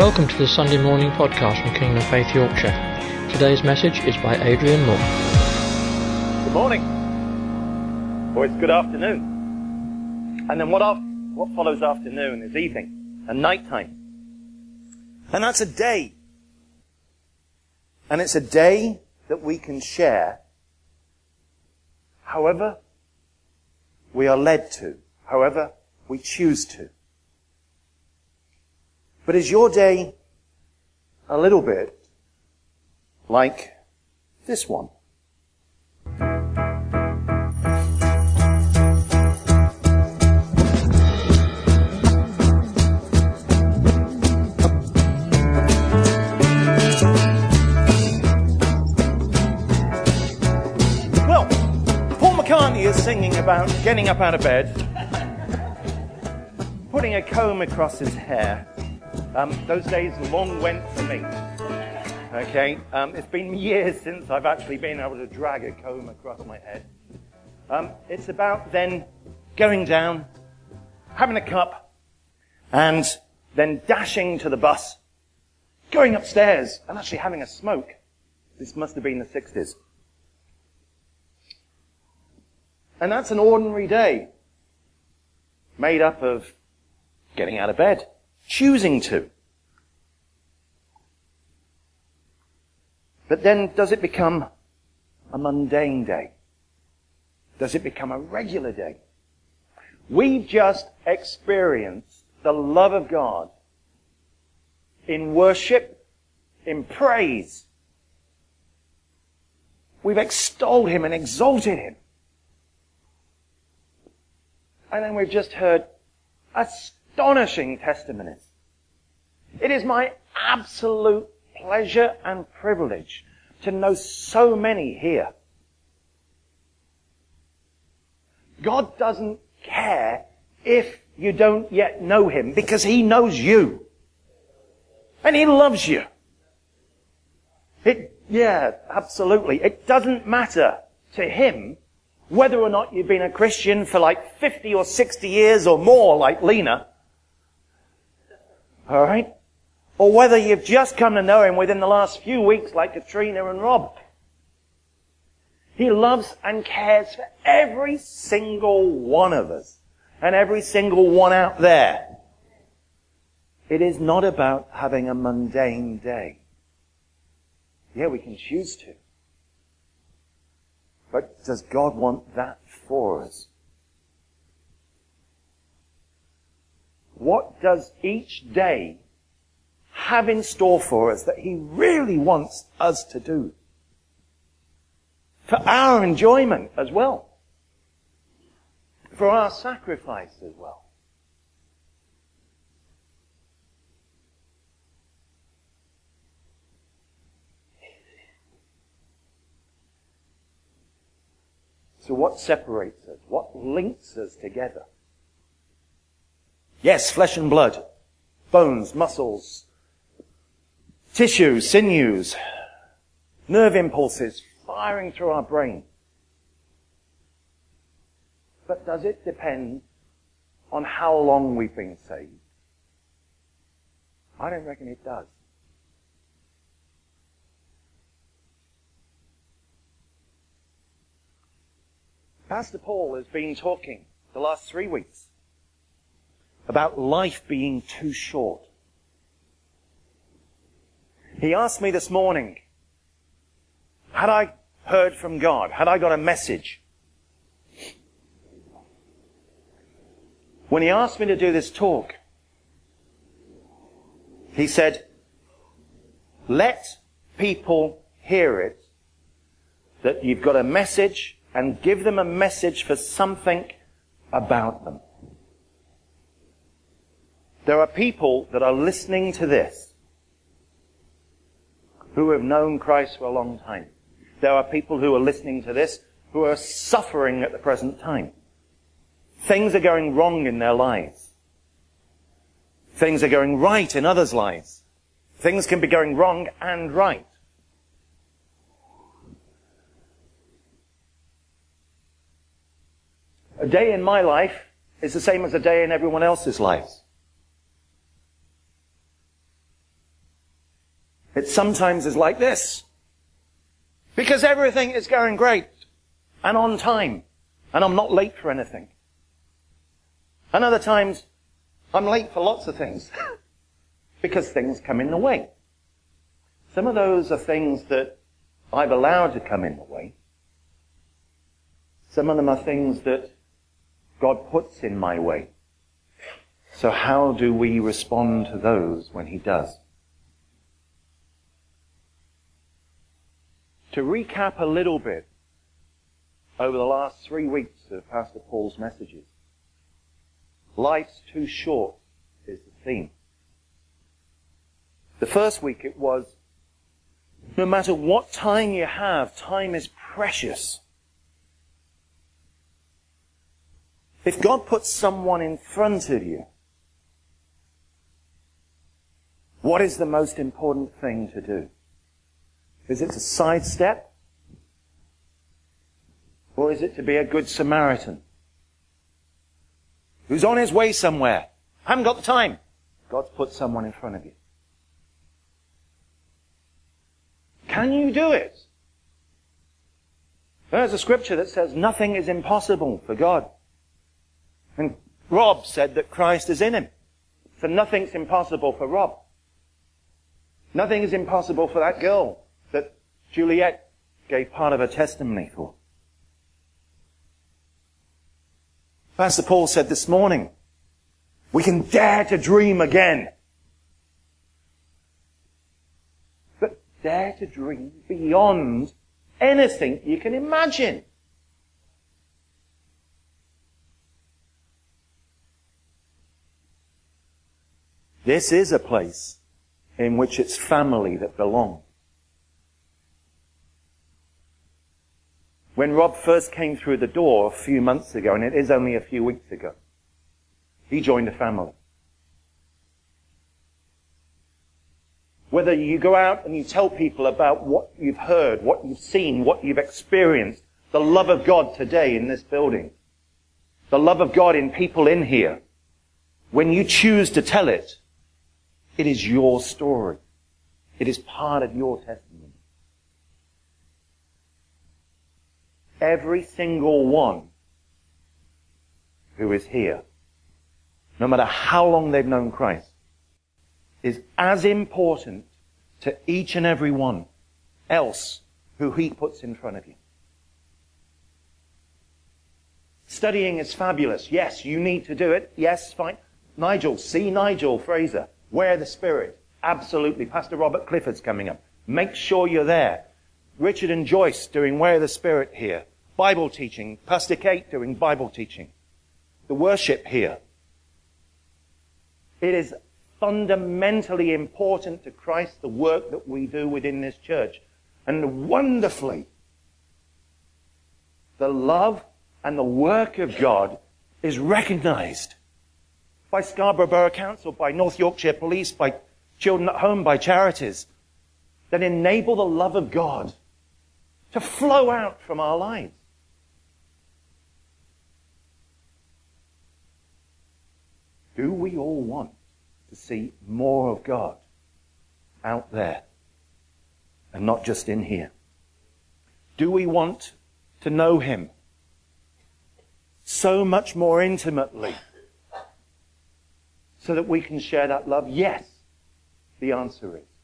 Welcome to the Sunday morning podcast from Kingdom of Faith Yorkshire. Today's message is by Adrian Moore. Good morning. Or it's good afternoon. And then what follows afternoon is evening and nighttime. And that's a day. And it's a day that we can share however we are led to, however we choose to. But is your day a little bit like this one? Well, Paul McCartney is singing about getting up out of bed, putting a comb across his hair. Those days long went for me. Okay, it's been years since I've actually been able to drag a comb across my head. It's about then going down, having a cup, and then dashing to the bus, going upstairs and actually having a smoke. This must have been the 60s. And that's an ordinary day, made up of getting out of bed, choosing to. But then does it become a mundane day? Does it become a regular day? We've just experienced the love of God in worship, in praise. We've extolled Him and exalted Him. And then we've just heard astonishing testimonies. It is my absolute pleasure and privilege to know so many here. God doesn't care if you don't yet know Him because He knows you. And He loves you. Absolutely. It doesn't matter to Him whether or not you've been a Christian for like 50 or 60 years or more like Lena. All right? Or whether you've just come to know Him within the last few weeks like Katrina and Rob. He loves and cares for every single one of us and every single one out there. It is not about having a mundane day. Yeah, we can choose to. But does God want that for us? What does each day have in store for us that He really wants us to do? For our enjoyment as well. For our sacrifice as well. So what separates us? What links us together? Yes, flesh and blood, bones, muscles, tissue, sinews, nerve impulses firing through our brain. But does it depend on how long we've been saved? I don't reckon it does. Pastor Paul has been talking the last 3 weeks about life being too short. He asked me this morning, had I heard from God? Had I got a message? When he asked me to do this talk, he said, let people hear it, that you've got a message, and give them a message for something about them. There are people that are listening to this who have known Christ for a long time. There are people who are listening to this who are suffering at the present time. Things are going wrong in their lives. Things are going right in others' lives. Things can be going wrong and right. A day in my life is the same as a day in everyone else's lives. It sometimes is like this. Because everything is going great and on time, and I'm not late for anything. And other times, I'm late for lots of things because things come in the way. Some of those are things that I've allowed to come in the way. Some of them are things that God puts in my way. So how do we respond to those when He does? To recap a little bit over the last 3 weeks of Pastor Paul's messages, life's too short is the theme. The first week it was, no matter what time you have, time is precious. If God puts someone in front of you, what is the most important thing to do? Is it to sidestep? Or is it to be a good Samaritan who's on his way somewhere? I haven't got the time. God's put someone in front of you. Can you do it? There's a scripture that says nothing is impossible for God. And Rob said that Christ is in him. So nothing's impossible for Rob. Nothing is impossible for that girl that Juliet gave part of her testimony for. Pastor Paul said this morning, we can dare to dream again. But dare to dream beyond anything you can imagine. This is a place in which it's family that belong. When Rob first came through the door a few months ago, and it is only a few weeks ago, he joined a family. Whether you go out and you tell people about what you've heard, what you've seen, what you've experienced, the love of God today in this building, the love of God in people in here, when you choose to tell it, it is your story. It is part of your testimony. Every single one who is here, no matter how long they've known Christ, is as important to each and every one else who He puts in front of you. Studying is fabulous. Yes, you need to do it. Yes, fine. Nigel, see Nigel Fraser. Where the Spirit. Absolutely. Pastor Robert Clifford's coming up. Make sure you're there. Richard and Joyce doing Where the Spirit here. Bible teaching. Pastor Kate doing Bible teaching. The worship here. It is fundamentally important to Christ, the work that we do within this church. And wonderfully, the love and the work of God is recognized by Scarborough Borough Council, by North Yorkshire Police, by Children at Home, by charities that enable the love of God to flow out from our lives. Do we all want to see more of God out there and not just in here? Do we want to know Him so much more intimately so that we can share that love? Yes, the answer is.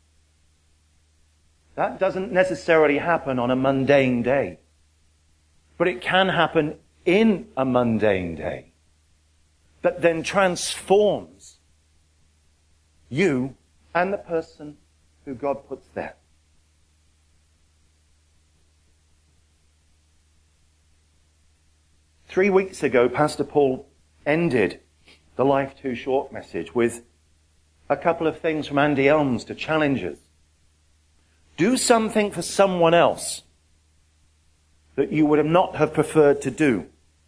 That doesn't necessarily happen on a mundane day, but it can happen in a mundane day that then transforms you and the person who God puts there. Three weeks ago, Pastor Paul ended the Life Too Short message with a couple of things from Andy Elms to challenge us. Do something for someone else that you would not have preferred to do.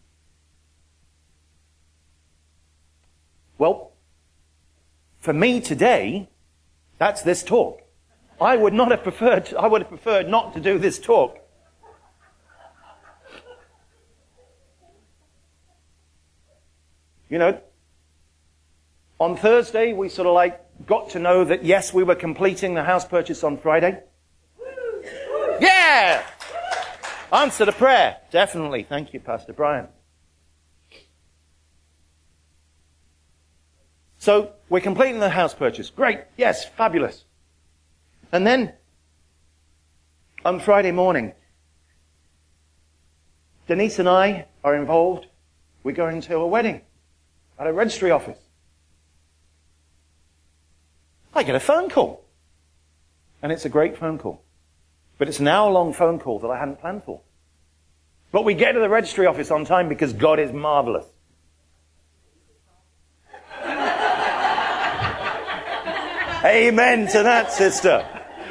Well, for me today, that's this talk. I would have preferred not to do this talk. You know, on Thursday we sort of got to know that, yes, we were completing the house purchase on Friday. Yeah! Answer the prayer. Definitely. Thank you, Pastor Brian. So we're completing the house purchase. Great. Yes, fabulous. And then on Friday morning, Denise and I are involved. We're going to a wedding at a registry office. I get a phone call. And it's a great phone call. But it's an hour-long phone call that I hadn't planned for. But we get to the registry office on time because God is marvelous. Amen to that, sister.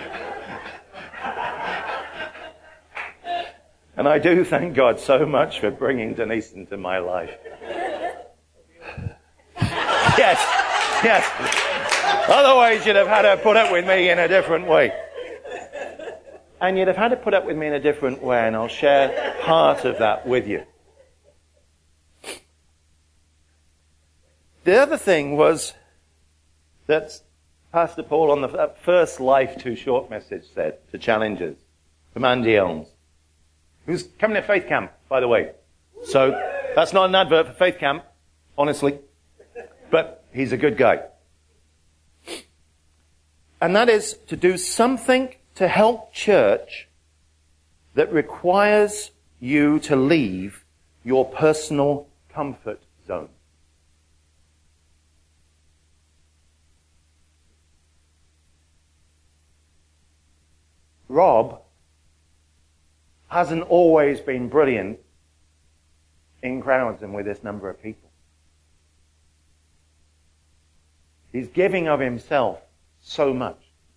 And I do thank God so much for bringing Denise into my life. Yes, yes. Otherwise you'd have had to put up with me in a different way. And you'd have had to put up with me in a different way, and I'll share part of that with you. The other thing was that Pastor Paul on the first Life Too Short message said to challengers, from Andy Elms, who's coming to Faith Camp, by the way. So that's not an advert for Faith Camp, honestly, but he's a good guy. And that is to do something to help church that requires you to leave your personal comfort zone. Rob hasn't always been brilliant in crowds and with this number of people. He's giving of himself so much.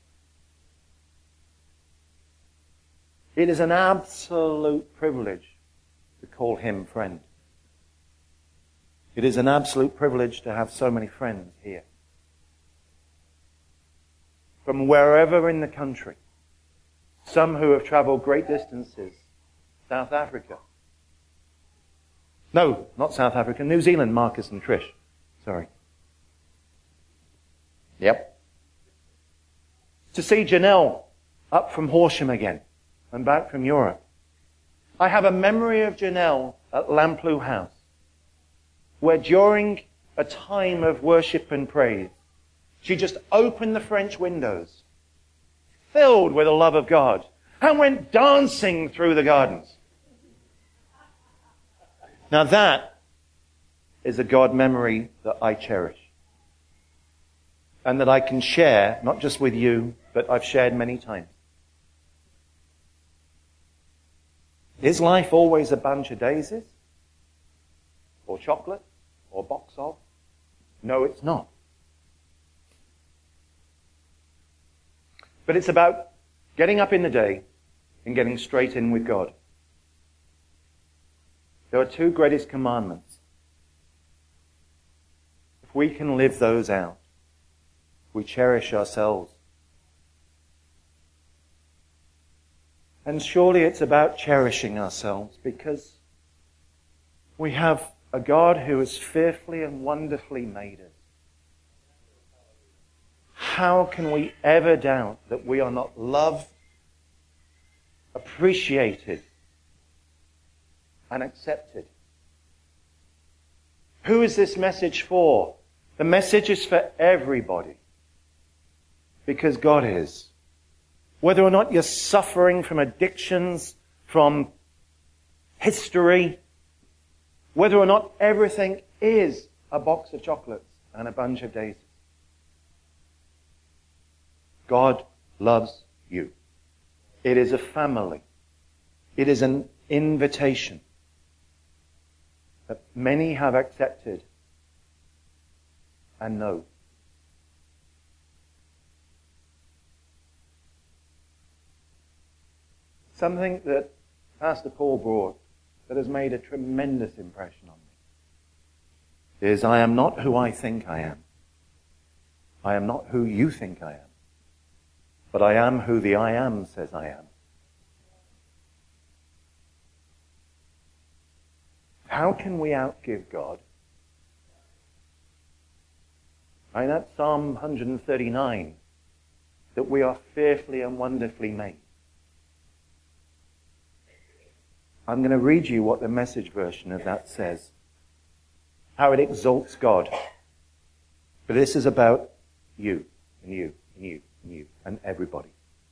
It is an absolute privilege to call him friend. It is an absolute privilege to have so many friends here. From wherever in the country. Some who have traveled great distances. South Africa. No, not South Africa. New Zealand, Marcus and Trish. Sorry. Yep. To see Janelle up from Horsham again and back from Europe. I have a memory of Janelle at Lamplugh House, where during a time of worship and praise, she just opened the French windows, filled with the love of God, and went dancing through the gardens. Now that is a God memory that I cherish. And that I can share, not just with you, but I've shared many times. Is life always a bunch of daisies? Or chocolate? Or box of? No, it's not. But it's about getting up in the day and getting straight in with God. There are two greatest commandments. If we can live those out, we cherish ourselves. And surely it's about cherishing ourselves because we have a God who has fearfully and wonderfully made us. How can we ever doubt that we are not loved, appreciated, and accepted? Who is this message for? The message is for everybody. Because God is. Whether or not you're suffering from addictions, from history, whether or not everything is a box of chocolates and a bunch of daisies. God loves you. It is a family. It is an invitation that many have accepted and know. Something that Pastor Paul brought that has made a tremendous impression on me is I am not who I think I am. I am not who you think I am. But I am who the I am says I am. How can we outgive God? And that's Psalm 139, that we are fearfully and wonderfully made. I'm going to read you what the Message version of that says, how it exalts God. But this is about you, and you, and you, and you, and everybody.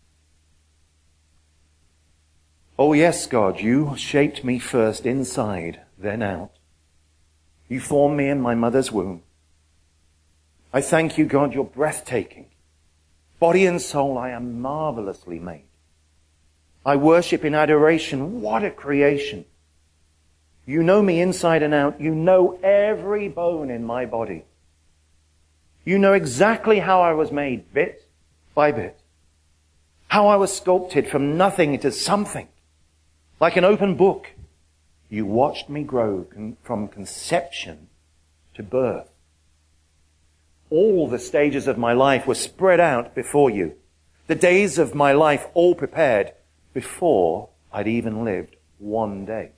Oh yes, God, you shaped me first inside, then out. You formed me in my mother's womb. I thank you, God, you're breathtaking. Body and soul, I am marvelously made. I worship in adoration. What a creation. You know me inside and out. You know every bone in my body. You know exactly how I was made, bit by bit. How I was sculpted from nothing into something. Like an open book. You watched me grow from conception to birth. All the stages of my life were spread out before you. The days of my life all prepared before I'd even lived one day.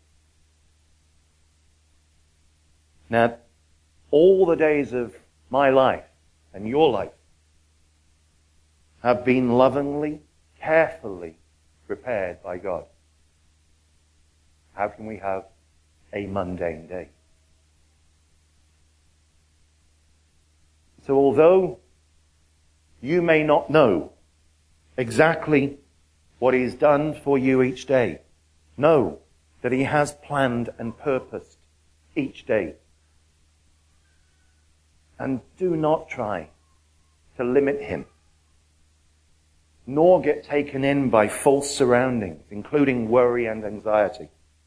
Now, all the days of my life and your life have been lovingly, carefully prepared by God. How can we have a mundane day? So although you may not know exactly what He's done for you each day, know that He has planned and purposed each day. And do not try to limit Him, nor get taken in by false surroundings, including worry and anxiety.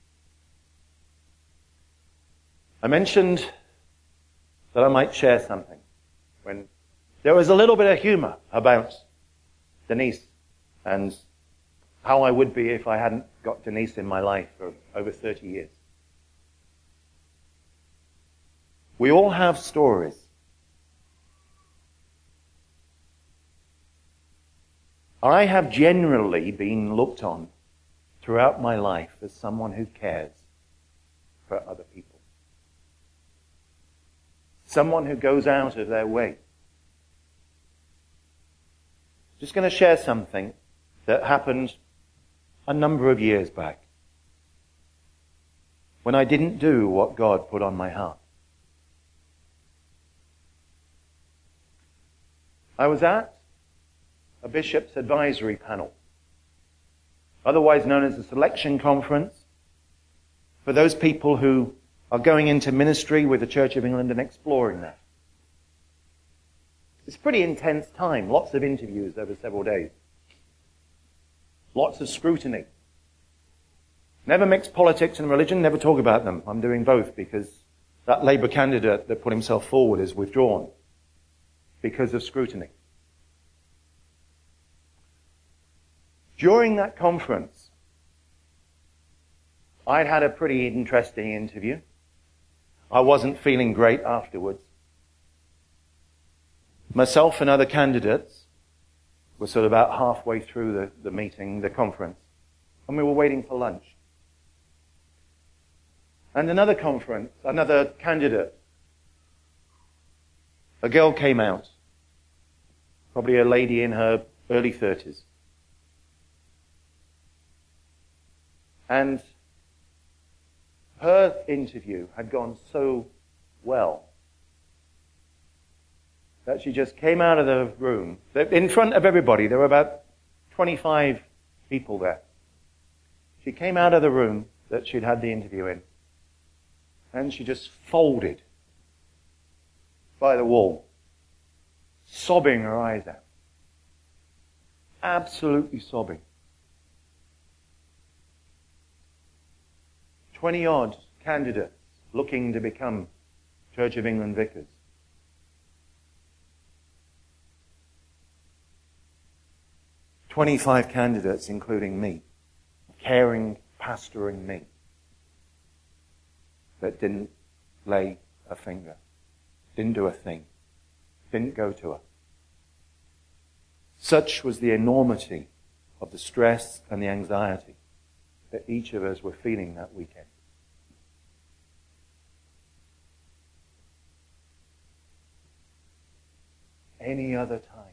I mentioned that I might share something when there was a little bit of humor about Denise and how I would be if I hadn't got Denise in my life for over 30 years. We all have stories. I have generally been looked on throughout my life as someone who cares for other people. Someone who goes out of their way. Just going to share something that happened a number of years back when I didn't do what God put on my heart. I was at a bishop's advisory panel, otherwise known as a selection conference, for those people who are going into ministry with the Church of England and exploring that. It's a pretty intense time, lots of interviews over several days. Lots of scrutiny. Never mix politics and religion, never talk about them. I'm doing both because that Labour candidate that put himself forward is withdrawn because of scrutiny. During that conference, I'd had a pretty interesting interview. I wasn't feeling great afterwards. Myself and other candidates were sort of about halfway through the meeting, the conference, and we were waiting for lunch. And another candidate, a girl came out, probably a lady in her early 30s. And her interview had gone so well that she just came out of the room. In front of everybody, there were about 25 people there. She came out of the room that she'd had the interview in, and she just folded by the wall, sobbing her eyes out. Absolutely sobbing. 20-odd candidates looking to become Church of England vicars. "25 candidates, including me, caring, pastoring me, that didn't lay a finger, didn't do a thing, didn't go to her." Such was the enormity of the stress and the anxiety that each of us were feeling that weekend. any other time,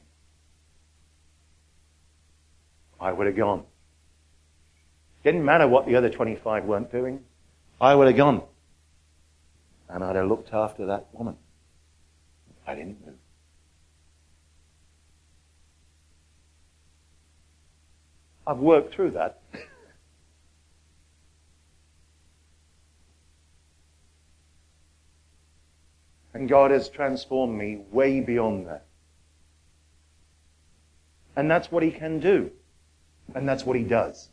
I would have gone. Didn't matter what the other 25 weren't doing. I would have gone. And I'd have looked after that woman. I didn't move. I've worked through that. And God has transformed me way beyond that. And that's what He can do. And that's what He does.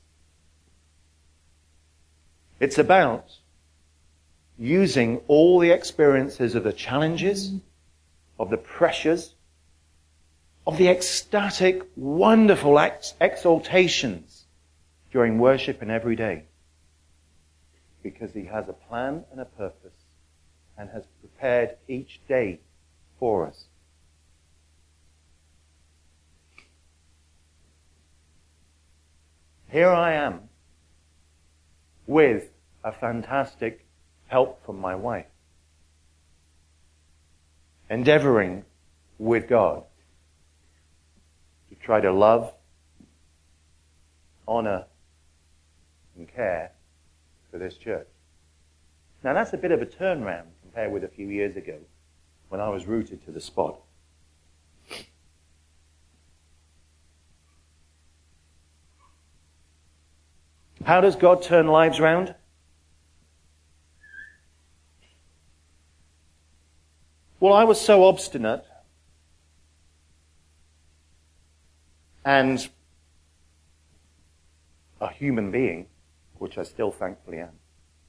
It's about using all the experiences of the challenges, of the pressures, of the ecstatic, wonderful exaltations during worship and every day. Because He has a plan and a purpose and has prepared each day for us. Here I am with a fantastic help from my wife, endeavoring with God to try to love, honor, and care for this church. Now that's a bit of a turnaround compared with a few years ago when I was rooted to the spot. How does God turn lives round? Well, I was so obstinate and a human being, which I still thankfully am.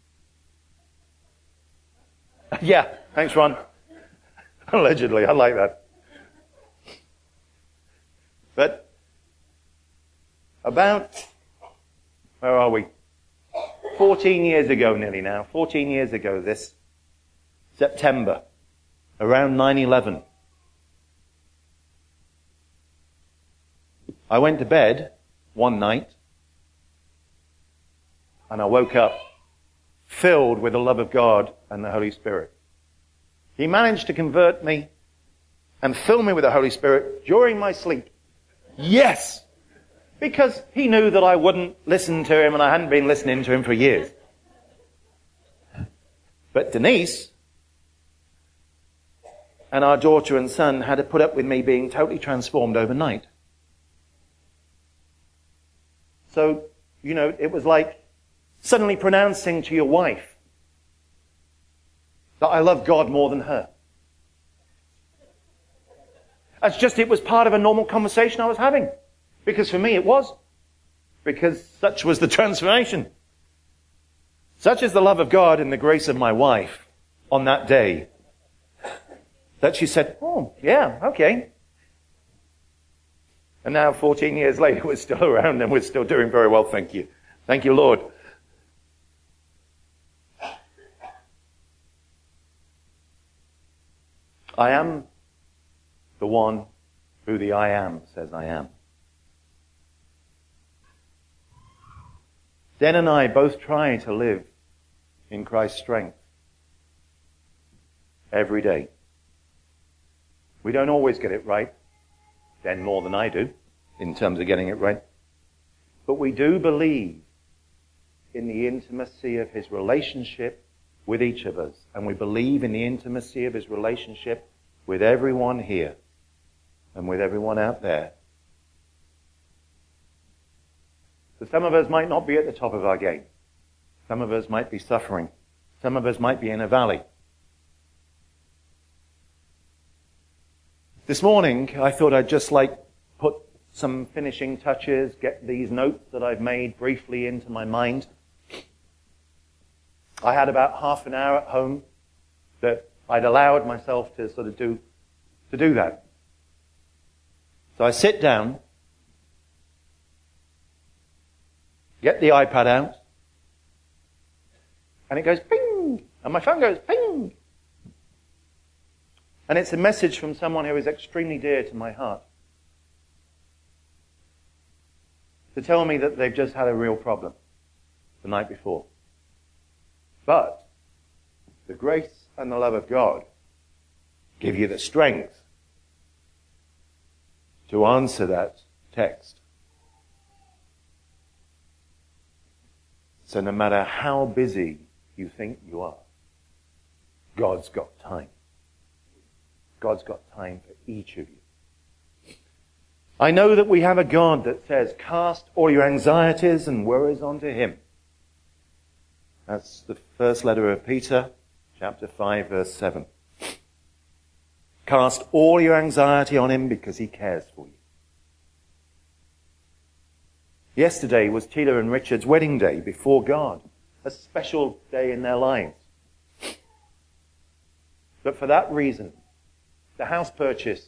Yeah, thanks, Ron. Allegedly, I like that. But about, where are we? 14 years ago nearly now, 14 years ago this September, around 9/11, I went to bed one night and I woke up filled with the love of God and the Holy Spirit. He managed to convert me and fill me with the Holy Spirit during my sleep. Yes! Because He knew that I wouldn't listen to Him and I hadn't been listening to Him for years. But Denise and our daughter and son had to put up with me being totally transformed overnight. So, it was like suddenly pronouncing to your wife that I love God more than her. It was part of a normal conversation I was having. Because for me it was. Because such was the transformation. Such is the love of God and the grace of my wife on that day that she said, oh, yeah, okay. And now 14 years later we're still around and we're still doing very well, thank you. Thank you, Lord. I am the one who the I am says I am. Den and I both try to live in Christ's strength every day. We don't always get it right, Den more than I do, in terms of getting it right. But we do believe in the intimacy of His relationship with each of us. And we believe in the intimacy of His relationship with everyone here and with everyone out there. So some of us might not be at the top of our game. Some of us might be suffering. Some of us might be in a valley. This morning, I thought I'd just put some finishing touches, get these notes that I've made briefly into my mind. I had about half an hour at home that I'd allowed myself to sort of do that. So I sit down, get the iPad out, and it goes ping, and my phone goes ping. And it's a message from someone who is extremely dear to my heart. To tell me that they've just had a real problem the night before. But the grace and the love of God give you the strength to answer that text. So no matter how busy you think you are, God's got time. God's got time for each of you. I know that we have a God that says, cast all your anxieties and worries onto Him. That's the first letter of Peter, chapter 5, verse 7. Cast all your anxiety on Him because He cares for you. Yesterday was Tila and Richard's wedding day before God, a special day in their lives. But for that reason, the house purchase,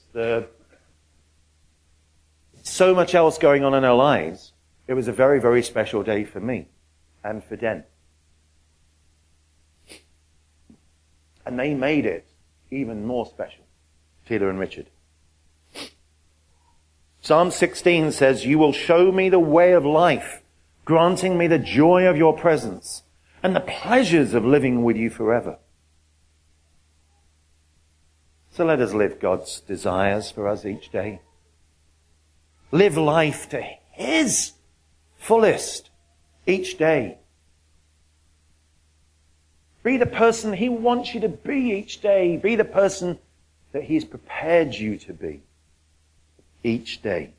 so much else going on in our lives, it was a very, very special day for me and for Den. And they made it even more special, Tila and Richard. Psalm 16 says, you will show me the way of life, granting me the joy of your presence and the pleasures of living with you forever. So let us live God's desires for us each day. Live life to His fullest each day. Be the person He wants you to be each day. Be the person that He's prepared you to be each day.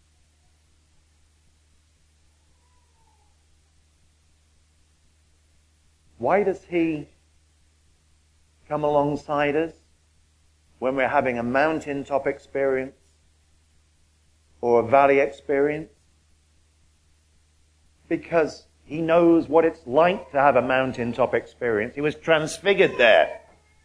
Why does He come alongside us when we're having a mountaintop experience or a valley experience? Because He knows what it's like to have a mountaintop experience. He was transfigured there.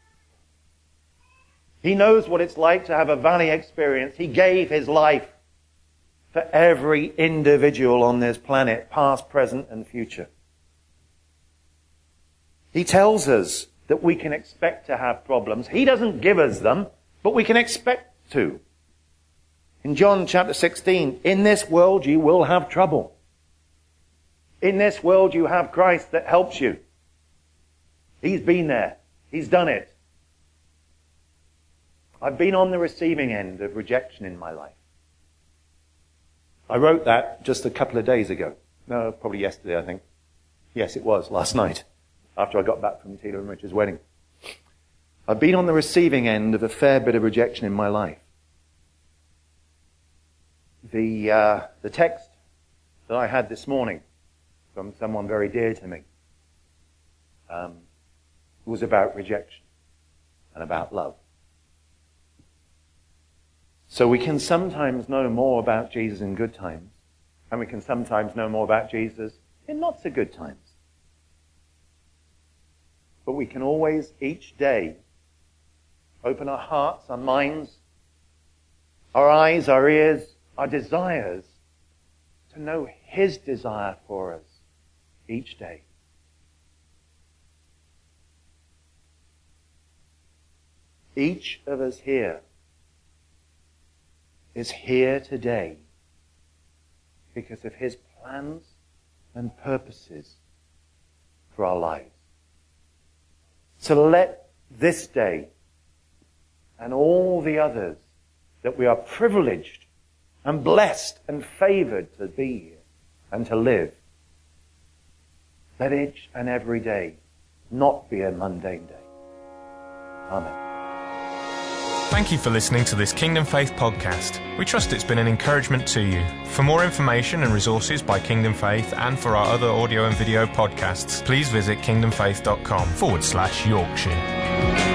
He knows what it's like to have a valley experience. He gave His life for every individual on this planet, past, present, and future. He tells us that we can expect to have problems. He doesn't give us them, but we can expect to. In John chapter 16, in this world you will have trouble. In this world you have Christ that helps you. He's been there. He's done it. I've been on the receiving end of rejection in my life. I wrote that just a couple of days ago. No, probably yesterday, I think. Yes, it was, last night, after I got back from Tila and Richard's wedding. I've been on the receiving end of a fair bit of rejection in my life. The text that I had this morning from someone very dear to me was about rejection and about love. So we can sometimes know more about Jesus in good times, and we can sometimes know more about Jesus in not so good times. But we can always, each day, open our hearts, our minds, our eyes, our ears, our desires, to know His desire for us each day. Each of us here is here today because of His plans and purposes for our lives. So let this day and all the others that we are privileged and blessed and favored to be here and to live, let each and every day not be a mundane day. Amen. Thank you for listening to this Kingdom Faith podcast. We trust it's been an encouragement to you. For more information and resources by Kingdom Faith and for our other audio and video podcasts, please visit kingdomfaith.com/Yorkshire.